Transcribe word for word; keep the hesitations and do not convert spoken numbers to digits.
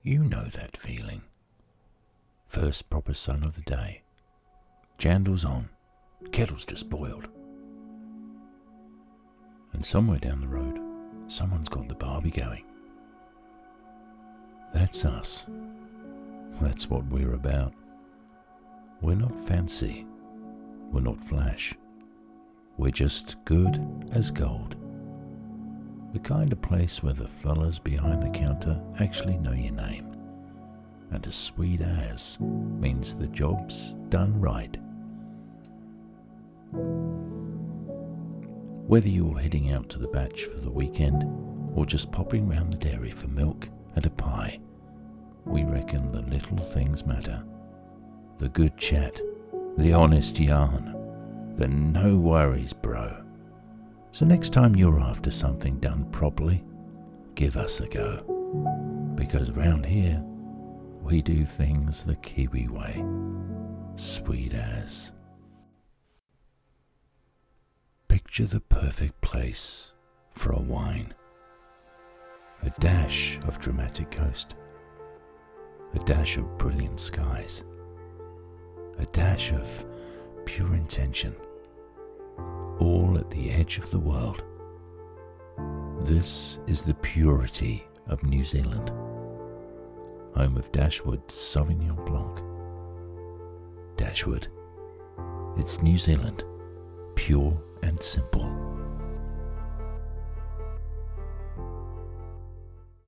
You know that feeling. First proper sun of the day. Jandals on. Kettle's just boiled. And somewhere down the road, someone's got the barbie going. That's us. That's what we're about. We're not fancy. We're not flash. We're just good as gold. The kind of place where the fellas behind the counter actually know your name. And as sweet as means the job's done right. Whether you're heading out to the batch for the weekend or just popping round the dairy for milk and a pie, we reckon the little things matter. The good chat, the honest yarn, the no worries bro. So next time you're after something done properly, give us a go. Because round here, we do things the Kiwi way. Sweet as. Picture the perfect place for a wine. A dash of dramatic coast. A dash of brilliant skies. A dash of pure intention. All at the edge of the world. This is the purity of New Zealand. Home of Dashwood Sauvignon Blanc. Dashwood. It's New Zealand. Pure and simple.